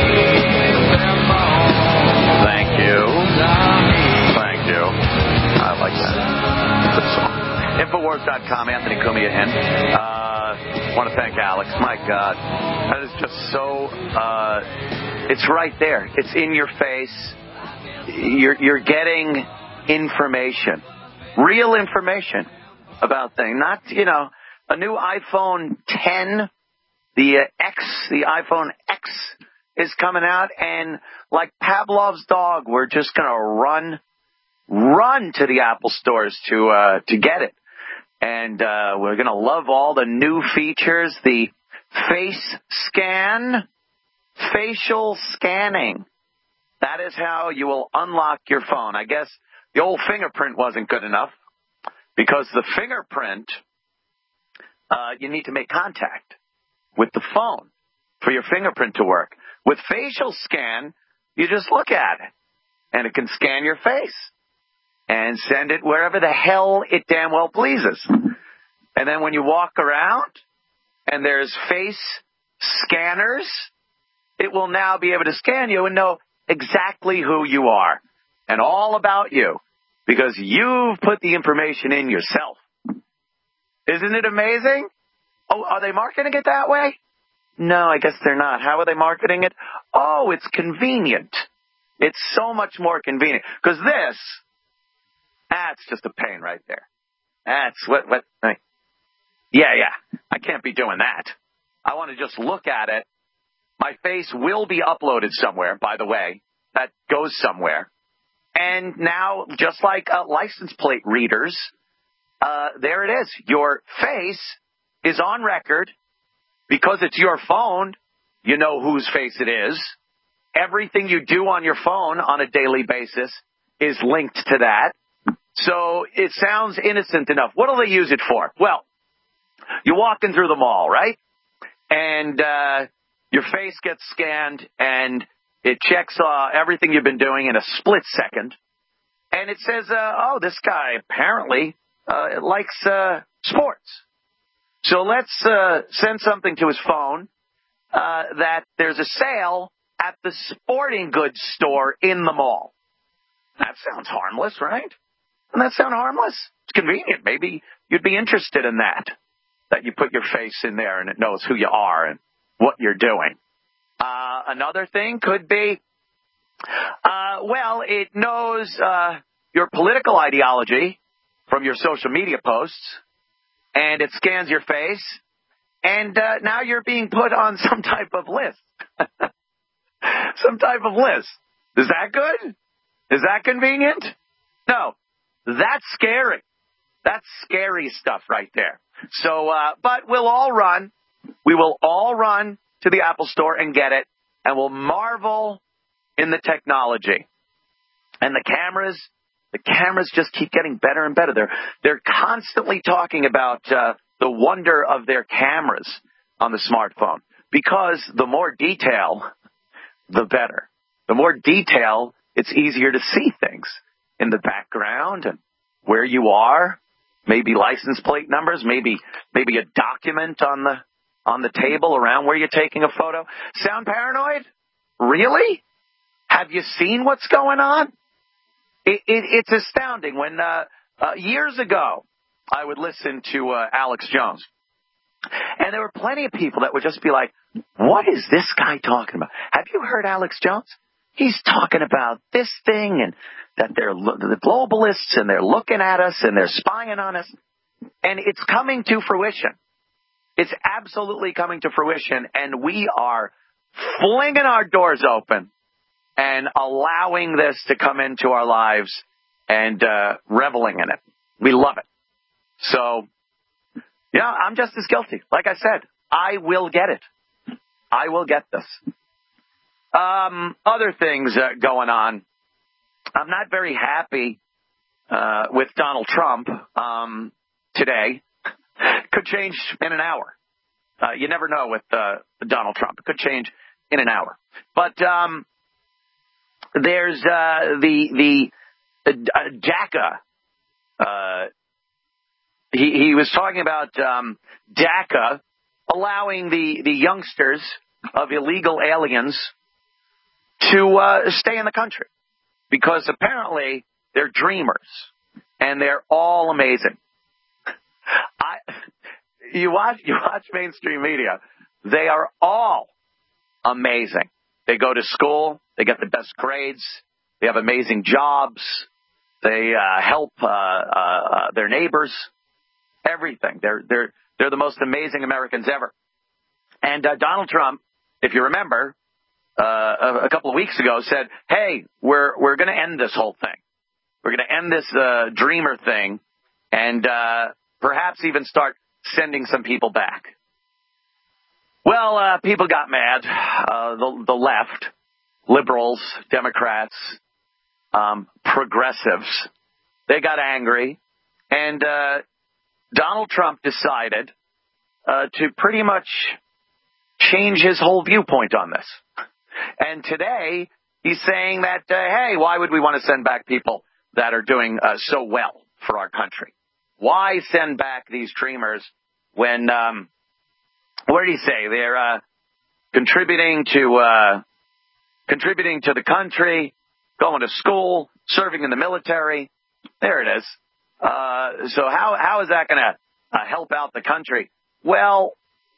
Thank you. Thank you. I like that. Good song. Infowars dot com, Anthony Cumia in. Uh, want to thank Alex. My God. That is just so, uh, it's right there. It's in your face. You're, you're getting information, real information about things. Not, you know, a new iPhone ten, the uh, X, the iPhone X is coming out, and like Pavlov's dog, we're just going to run, run to the Apple stores to uh, to get it. And uh, we're going to love all the new features, the face scan, facial scanning. That is how you will unlock your phone. I guess the old fingerprint wasn't good enough, because the fingerprint uh, you need to make contact with the phone for your fingerprint to work. With facial scan, you just look at it, and it can scan your face and send it wherever the hell it damn well pleases. And then when you walk around and there's face scanners, it will now be able to scan you and know exactly who you are and all about you because you've put the information in yourself. Isn't it amazing? Oh, are they marketing it that way? No, I guess they're not. How are they marketing it? Oh, it's convenient. It's so much more convenient. Because this, that's just a pain right there. That's what, what, yeah, yeah. I can't be doing that. I want to just look at it. My face will be uploaded somewhere, by the way. That goes somewhere. And now, just like uh, license plate readers, uh, there it is. Your face is on record. Because it's your phone, you know whose face it is. Everything you do on your phone on a daily basis is linked to that. So it sounds innocent enough. What do they use it for? Well, you're walking through the mall, right? And uh, your face gets scanned, and it checks uh, everything you've been doing in a split second. And it says, uh, oh, this guy apparently uh, likes uh, sports. So let's uh, send something to his phone uh, that there's a sale at the sporting goods store in the mall. That sounds harmless, right? Doesn't that sound harmless? It's convenient. Maybe you'd be interested in that, that you put your face in there and it knows who you are and what you're doing. Uh, another thing could be, uh, well, it knows uh, your political ideology from your social media posts. And it scans your face, and uh, now you're being put on some type of list. Some type of list. Is that good? Is that convenient? No. That's scary. That's scary stuff right there. So, uh, but we'll all run. We will all run to the Apple Store and get it, and we'll marvel in the technology. And the cameras... The cameras just keep getting better and better. They're they're constantly talking about uh, the wonder of their cameras on the smartphone because the more detail, the better. The more detail, it's easier to see things in the background and where you are, maybe license plate numbers, maybe maybe a document on the on the table around where you're taking a photo. Sound paranoid? Really? Have you seen what's going on? It, it, it's astounding. When uh, uh, years ago, I would listen to uh, Alex Jones, and there were plenty of people that would just be like, what is this guy talking about? Have you heard Alex Jones? He's talking about this thing and that they're the globalists and they're looking at us and they're spying on us. And it's coming to fruition. It's absolutely coming to fruition, and we are flinging our doors open and allowing this to come into our lives and uh, reveling in it. We love it. So, yeah, I'm just as guilty. Like I said, I will get it. I will get this. Um, other things uh, going on. I'm not very happy uh, with Donald Trump um, today. Could change in an hour. Uh, you never know with uh, Donald Trump. It could change in an hour. But um, there's uh, the the uh, DACA. Uh, he, he was talking about um, DACA allowing the, the youngsters of illegal aliens to uh, stay in the country because apparently they're dreamers and they're all amazing. I, you watch you watch mainstream media, they are all amazing. They go to school, they get the best grades, they have amazing jobs, they uh, help uh, uh, their neighbors, everything. They're they're they're the most amazing Americans ever. And uh, Donald Trump, if you remember, uh, a, a couple of weeks ago said, "Hey, we're we're going to end this whole thing. We're going to end this uh, dreamer thing, and uh, perhaps even start sending some people back." Well, uh, people got mad. Uh, the, the left, liberals, Democrats, um, progressives, they got angry. And uh, Donald Trump decided uh, to pretty much change his whole viewpoint on this. And today, he's saying that, uh, hey, why would we want to send back people that are doing uh, so well for our country? Why send back these dreamers when, um, what did he say? They're uh, contributing to uh, contributing to the country, going to school, serving in the military. There it is. Uh, so how how is that going to uh, help out the country? Well,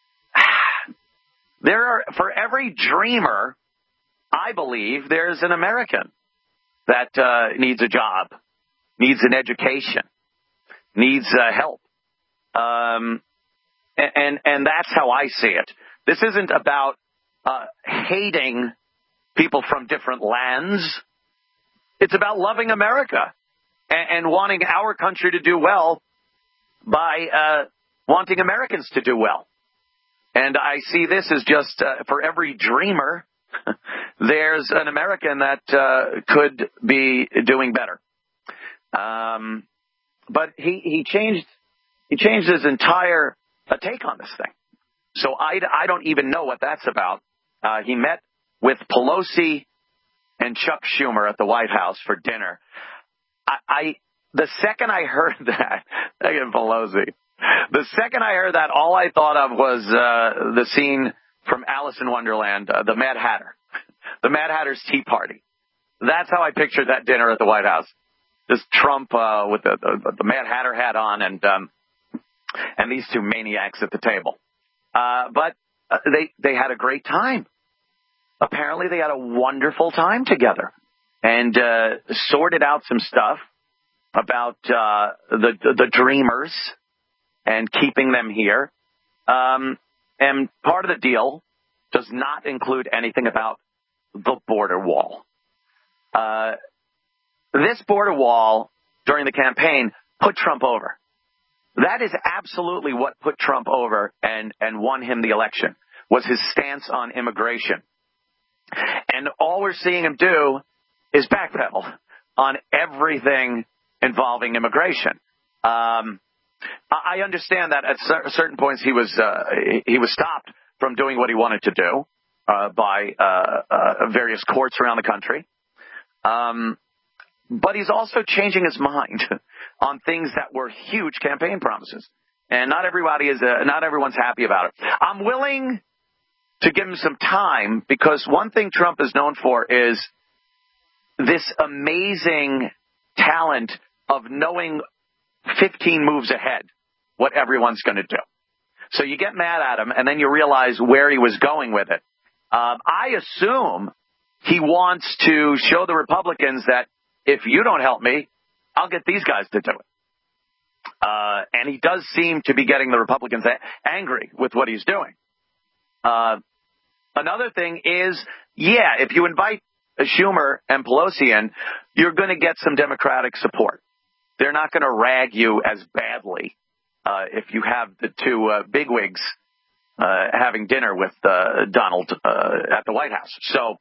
there are, for every dreamer, I believe there's an American that uh, needs a job, needs an education, needs uh, help. Um, and, and, and that's how I see it. This isn't about uh, hating people from different lands. It's about loving America and, and wanting our country to do well by uh, wanting Americans to do well. And I see this as just uh, for every dreamer, there's an American that uh, could be doing better. Um, but he, he changed he changed his entire uh, take on this thing. So I, I don't even know what that's about. Uh, he met with Pelosi and Chuck Schumer at the White House for dinner. I, I the second I heard that, again, Pelosi, the second I heard that, all I thought of was uh, the scene from Alice in Wonderland, uh, the Mad Hatter, the Mad Hatter's Tea Party. That's how I pictured that dinner at the White House. Just Trump uh, with the, the, the Mad Hatter hat on, and um, and these two maniacs at the table. Uh, but uh, they they had a great time. Apparently, they had a wonderful time together and uh, sorted out some stuff about uh, the, the the dreamers and keeping them here. Um, and part of the deal does not include anything about the border wall. Uh, this border wall during the campaign put Trump over. That is absolutely what put Trump over and, and won him the election, was his stance on immigration. And all we're seeing him do is backpedal on everything involving immigration. Um, I understand that at certain points he was uh, he was stopped from doing what he wanted to do uh, by uh, uh, various courts around the country. Um, but he's also changing his mind on things that were huge campaign promises, and not everybody is uh, not everyone's happy about it. I'm willing to give him some time, because one thing Trump is known for is this amazing talent of knowing fifteen moves ahead what everyone's going to do. So you get mad at him, and then you realize where he was going with it. Um, I assume he wants to show the Republicans that if you don't help me, I'll get these guys to do it. Uh, and he does seem to be getting the Republicans a- angry with what he's doing. Uh, another thing is, yeah, if you invite Schumer and Pelosi in, you're going to get some Democratic support. They're not going to rag you as badly uh, if you have the two uh, bigwigs uh, having dinner with uh, Donald uh, at the White House. So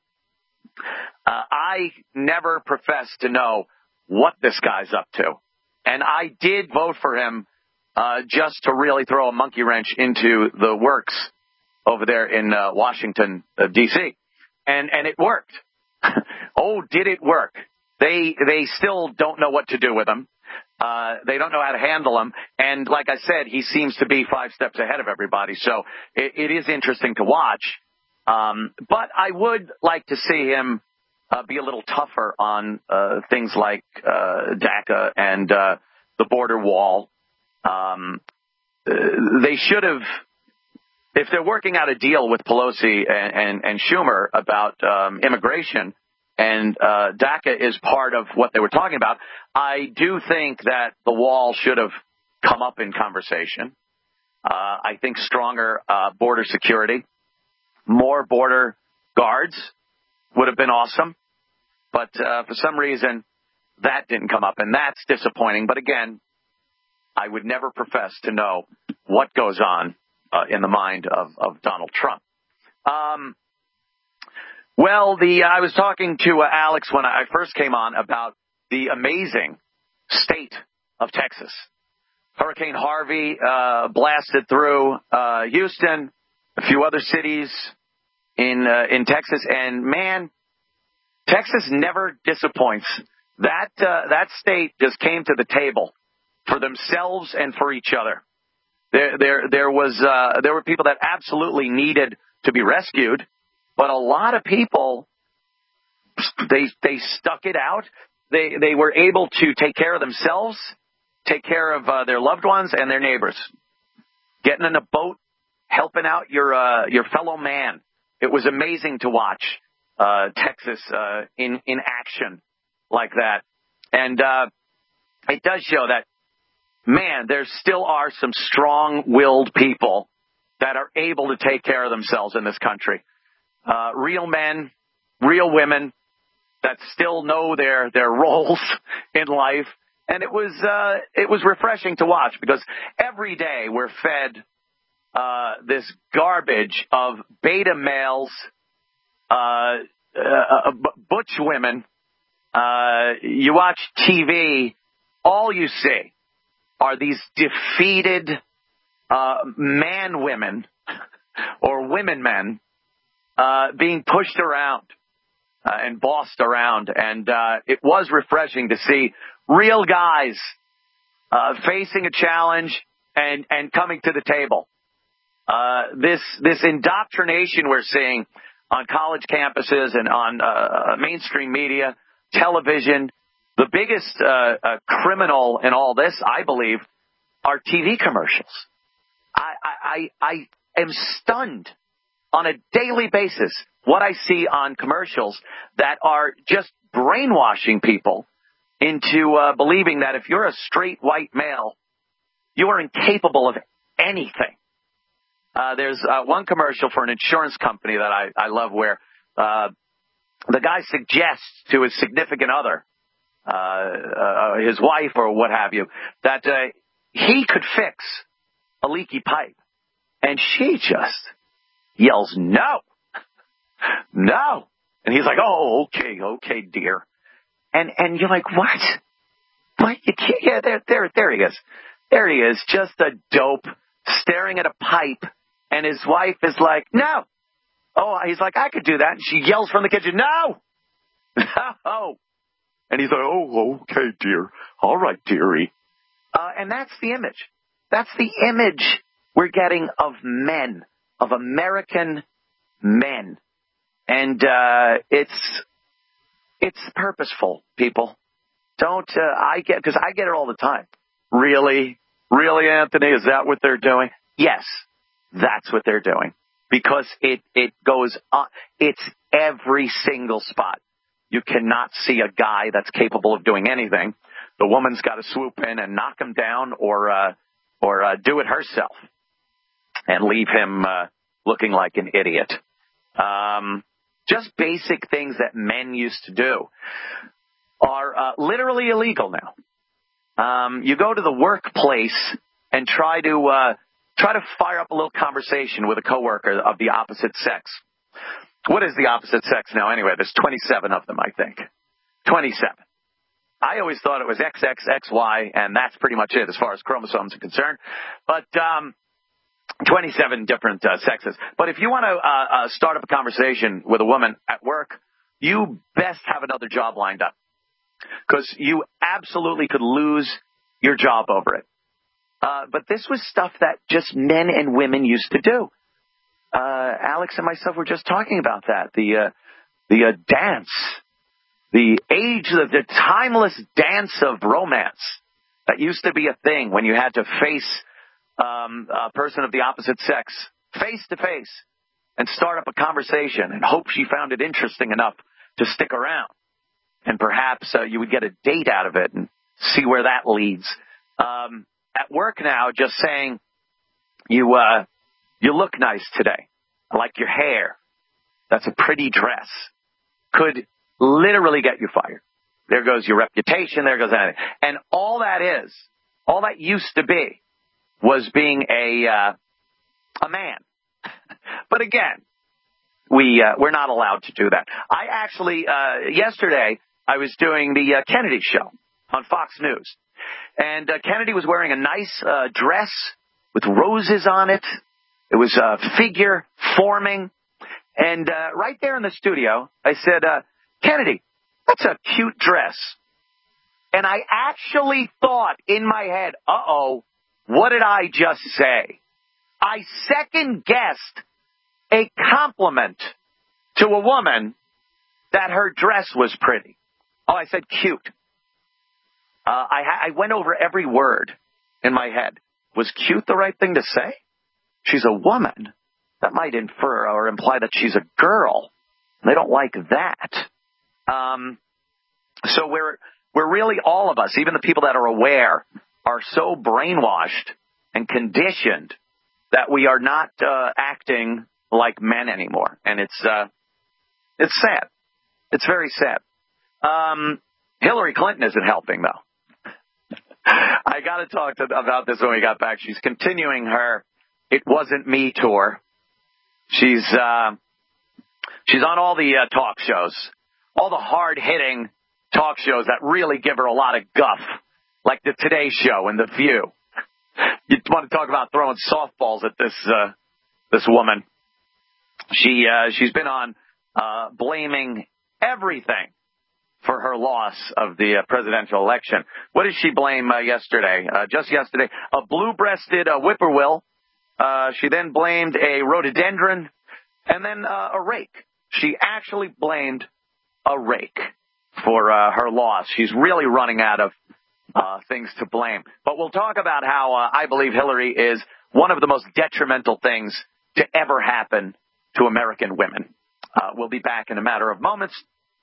uh, I never professed to know what this guy's up to. And I did vote for him uh, just to really throw a monkey wrench into the works over there in uh, Washington, uh, D C And, and it worked. Oh, did it work? They they still don't know what to do with him. Uh, they don't know how to handle him. And like I said, he seems to be five steps ahead of everybody. So it, it is interesting to watch. Um, but I would like to see him uh, be a little tougher on uh, things like uh, DACA and uh, the border wall. Um, uh, they should have, if they're working out a deal with Pelosi and, and, and Schumer about um, immigration, and uh, DACA is part of what they were talking about, I do think that the wall should have come up in conversation. Uh, I think stronger uh, border security, more border guards would have been awesome. But uh, for some reason, that didn't come up, and that's disappointing. But again, I would never profess to know what goes on uh, in the mind of, of Donald Trump. Um, well, the I was talking to uh, Alex when I first came on about the amazing state of Texas. Hurricane Harvey uh, blasted through uh, Houston, a few other cities in uh, in Texas, and man, Texas never disappoints. That uh, that state just came to the table for themselves and for each other. There there there was uh, there were people that absolutely needed to be rescued, but a lot of people they they stuck it out. They they were able to take care of themselves, take care of uh, their loved ones and their neighbors. Getting in a boat, helping out your uh, your fellow man. It was amazing to watch uh, Texas uh, in in action like that, and uh, it does show that, man, there still are some strong-willed people that are able to take care of themselves in this country. Uh, real men, real women that still know their their roles in life. And it was uh, it was refreshing to watch, because every day we're fed uh, this garbage of beta males, uh, uh, butch women. Uh, you watch T V, all you see are these defeated uh, man women or women men uh, being pushed around uh, and bossed around. And uh, it was refreshing to see real guys uh, facing a challenge and, and coming to the table. Uh, this this indoctrination we're seeing on college campuses and on uh, mainstream media, television, the biggest uh, uh, criminal in all this, I believe, are T V commercials. I, I, I am stunned on a daily basis what I see on commercials that are just brainwashing people into uh, believing that if you're a straight white male, you are incapable of anything. Uh, there's uh, one commercial for an insurance company that I, I love where uh, the guy suggests to his significant other, uh, uh, his wife or what have you, that uh, he could fix a leaky pipe. And she just yells, no, no. And he's like, oh, okay, okay, dear. And and you're like, what? What? You can't, yeah, there, there, there he is. There he is, just a dope, staring at a pipe. And his wife is like, no. Oh, he's like, I could do that. And she yells from the kitchen, no. No. And he's like, oh, okay, dear. All right, dearie. Uh, and that's the image. That's the image we're getting of men, of American men. And uh, it's it's purposeful, people. Don't, uh, I get, because I get it all the time. Really? Really, Anthony? Is that what they're doing? Yes, that's what they're doing. Because it, it goes on. It's every single spot. You cannot see a guy that's capable of doing anything. The woman's got to swoop in and knock him down or uh, or uh, do it herself and leave him uh, looking like an idiot. Um, just basic things that men used to do are uh, literally illegal now. Um, you go to the workplace and try to uh, try to fire up a little conversation with a coworker of the opposite sex. What is the opposite sex now? Anyway, there's twenty-seven of them, I think. twenty-seven. I always thought it was X X X Y, and that's pretty much it as far as chromosomes are concerned. But um, twenty-seven different uh, sexes. But if you want to uh, uh, start up a conversation with a woman at work, you best have another job lined up, because you absolutely could lose your job over it. Uh, but this was stuff that just men and women used to do. Uh, Alex and myself were just talking about that. The uh, the uh, dance, the age, the, the timeless dance of romance that used to be a thing when you had to face um, a person of the opposite sex face to face and start up a conversation and hope she found it interesting enough to stick around. And perhaps uh, you would get a date out of it and see where that leads. Um, at work now, just saying you uh, you look nice today. I like your hair. That's a pretty dress. Could literally get you fired. There goes your reputation. There goes that. And all that is, all that used to be, was being a uh, a man. But again, we uh, we're not allowed to do that. I actually uh, yesterday I was doing the uh, Kennedy show on Fox News, And uh, Kennedy was wearing a nice uh, dress with roses on it. It was uh, figure forming. And uh, right there in the studio, I said, uh, Kennedy, that's a cute dress. And I actually thought in my head, uh-oh, what did I just say? I second-guessed a compliment to a woman that her dress was pretty. Oh, I said cute. Uh, I, I went over every word in my head. Was cute the right thing to say? She's a woman. That might infer or imply that she's a girl. They don't like that. Um, so we're we're really, all of us, even the people that are aware, are so brainwashed and conditioned that we are not uh, acting like men anymore. And it's uh, it's sad. It's very sad. Um, Hillary Clinton isn't helping, though. I got to talk to, about this when we got back. She's continuing her It Wasn't Me tour. She's uh, she's on all the uh, talk shows, all the hard-hitting talk shows that really give her a lot of guff, like the Today Show and The View. You want to talk about throwing softballs at this uh, this woman? She uh, she's been on uh, blaming everything for her loss of the uh, presidential election. What did she blame uh, yesterday? Uh, just yesterday, a blue-breasted uh, whippoorwill. Uh, she then blamed a rhododendron, and then uh, a rake. She actually blamed a rake for uh, her loss. She's really running out of uh, things to blame. But we'll talk about how uh, I believe Hillary is one of the most detrimental things to ever happen to American women. Uh, we'll be back in a matter of moments.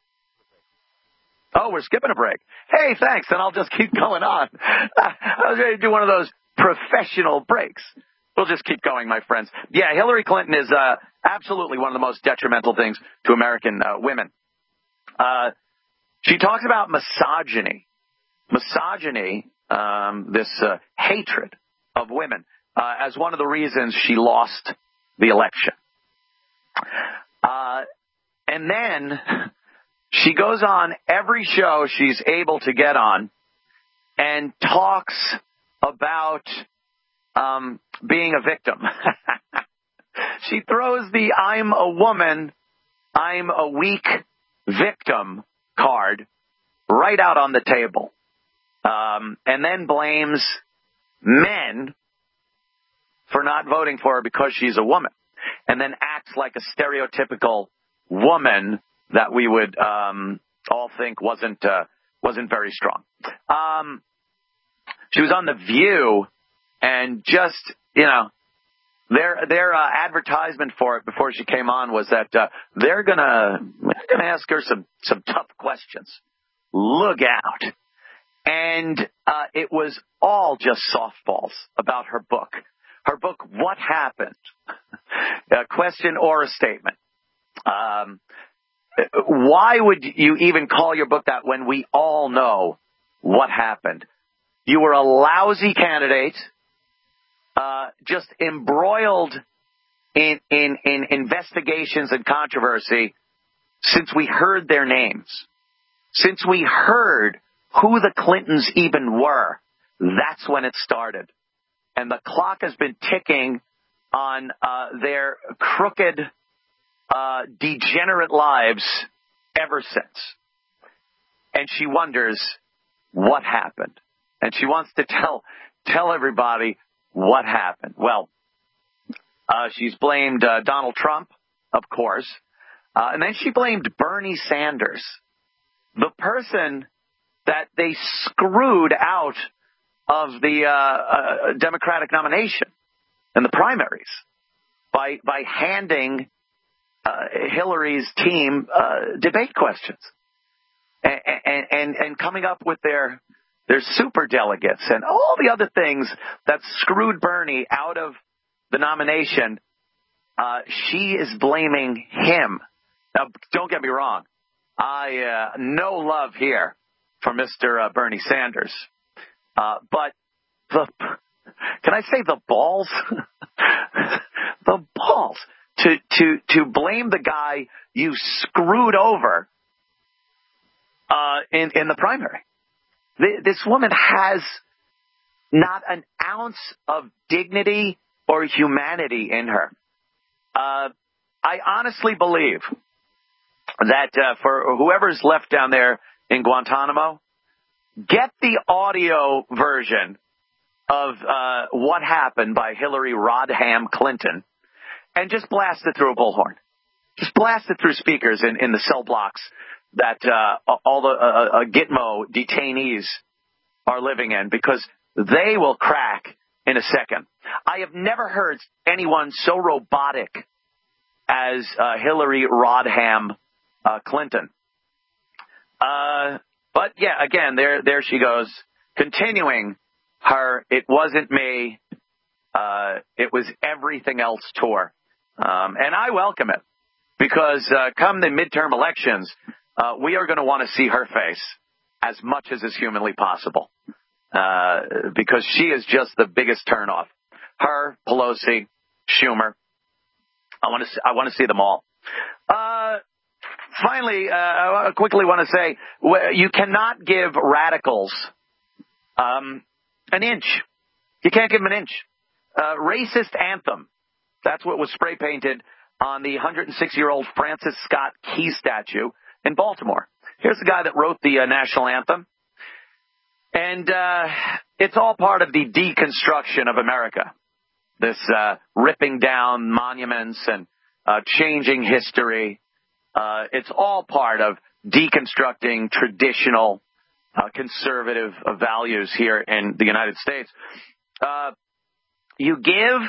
Oh, we're skipping a break. Hey, thanks, and I'll just keep going on. I was ready to do one of those professional breaks. We'll just keep going, my friends. Yeah, Hillary Clinton is uh, absolutely one of the most detrimental things to American uh, women. Uh, she talks about misogyny. Misogyny, um, this uh, hatred of women, uh, as one of the reasons she lost the election. Uh, and then she goes on every show she's able to get on and talks about um, being a victim. She throws the I'm a woman, I'm a weak victim card right out on the table. Um, and then blames men for not voting for her because she's a woman. And then acts like a stereotypical woman that we would um, all think wasn't uh, wasn't very strong. Um, she was on The View, and just, you know, their their uh, advertisement for it before she came on was that uh, they're gonna they're gonna ask her some some tough questions. Look out! And uh, it was all just softballs about her book. Her book, What Happened? A question or a statement. Um, why would you even call your book that when we all know what happened? You were a lousy candidate, uh, just embroiled in, in, in investigations and controversy since we heard their names. Since we heard who the Clintons even were, that's when it started. And the clock has been ticking on uh, their crooked, uh, degenerate lives ever since. And she wonders what happened. And she wants to tell tell everybody what happened. Well, uh, she's blamed uh, Donald Trump, of course. Uh, and then she blamed Bernie Sanders, the person that they screwed out of the uh, uh, Democratic nomination in the primaries by by handing uh, Hillary's team uh, debate questions and, and and and coming up with their their super delegates and all the other things that screwed Bernie out of the nomination. Uh, she is blaming him. Now, don't get me wrong. I uh, no love here for Mister Uh, Bernie Sanders. Uh, but the, can I say the balls? The balls to, to, to blame the guy you screwed over, uh, in, in the primary. This woman has not an ounce of dignity or humanity in her. Uh, I honestly believe that uh, for whoever's left down there in Guantanamo, get the audio version of uh, what happened by Hillary Rodham Clinton and just blast it through a bullhorn. Just blast it through speakers in, in the cell blocks that uh, all the uh, uh, Gitmo detainees are living in, because they will crack in a second. I have never heard anyone so robotic as uh, Hillary Rodham uh, Clinton. Uh, but, yeah, again, there there she goes, continuing her "it wasn't me, uh, it was everything else" tour. Um, and I welcome it, because uh, come the midterm elections, uh, we are going to want to see her face as much as is humanly possible, uh, because she is just the biggest turnoff. Her, Pelosi, Schumer. I want to. I want to see them all. Uh, finally, uh, I quickly want to say you cannot give radicals um, an inch. You can't give them an inch. Uh, racist anthem. That's what was spray painted on the one hundred six-year-old Francis Scott Key statue in Baltimore. Here's the guy that wrote the uh, national anthem. And uh, it's all part of the deconstruction of America. This uh, ripping down monuments and uh, changing history. Uh, it's all part of deconstructing traditional uh, conservative uh, values here in the United States. Uh, you give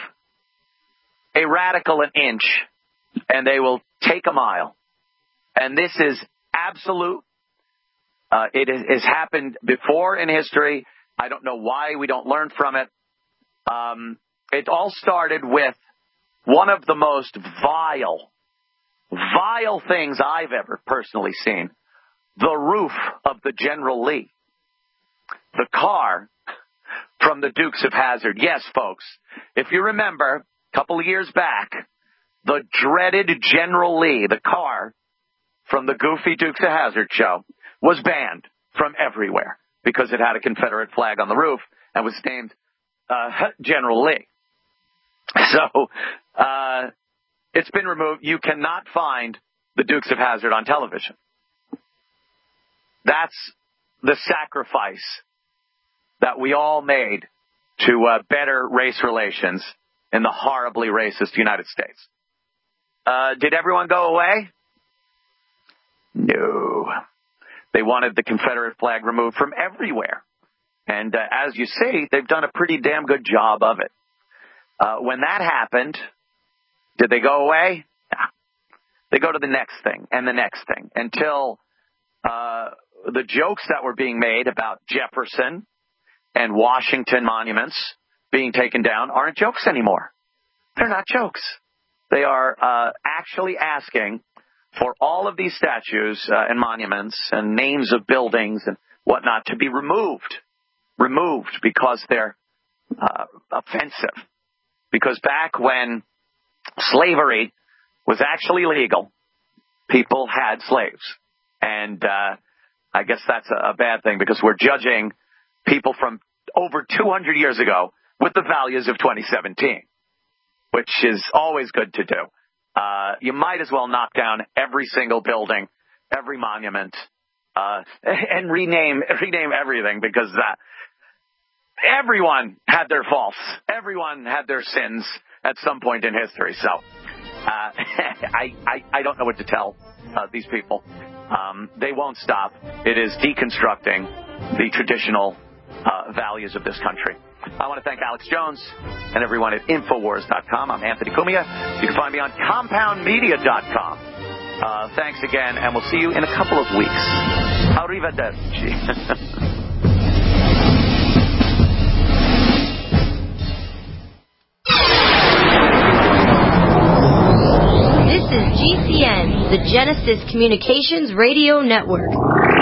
a radical an inch, and they will take a mile. And this is absolute. Uh, it has happened before in history. I don't know why we don't learn from it. Um, it all started with one of the most vile, vile things I've ever personally seen. The roof of the General Lee. The car from the Dukes of Hazzard. Yes, folks, if you remember, a couple of years back, the dreaded General Lee, the car from the goofy Dukes of Hazzard show, was banned from everywhere because it had a Confederate flag on the roof and was named uh, General Lee. So uh, it's been removed. You cannot find the Dukes of Hazzard on television. That's the sacrifice that we all made to uh, better race relations in the horribly racist United States. Uh, did everyone go away? No. They wanted the Confederate flag removed from everywhere. And uh, as you see, they've done a pretty damn good job of it. Uh, when that happened, did they go away? Nah. They go to the next thing and the next thing until uh, the jokes that were being made about Jefferson and Washington monuments being taken down aren't jokes anymore. They're not jokes. They are uh, actually asking for all of these statues uh, and monuments and names of buildings and whatnot to be removed, removed because they're uh, offensive. Because back when slavery was actually legal, people had slaves. And uh, I guess that's a, a bad thing because we're judging people from over two hundred years ago with the values of twenty seventeen, which is always good to do. Uh, you might as well knock down every single building, every monument, uh, and rename rename everything because uh, everyone had their faults. Everyone had their sins at some point in history. So uh, I, I I don't know what to tell uh, these people. Um, they won't stop. It is deconstructing the traditional uh, values of this country. I want to thank Alex Jones and everyone at Infowars dot com. I'm Anthony Cumia. You can find me on Compound Media dot com. Uh, thanks again, and we'll see you in a couple of weeks. Arrivederci. This is G C N, the Genesis Communications Radio Network.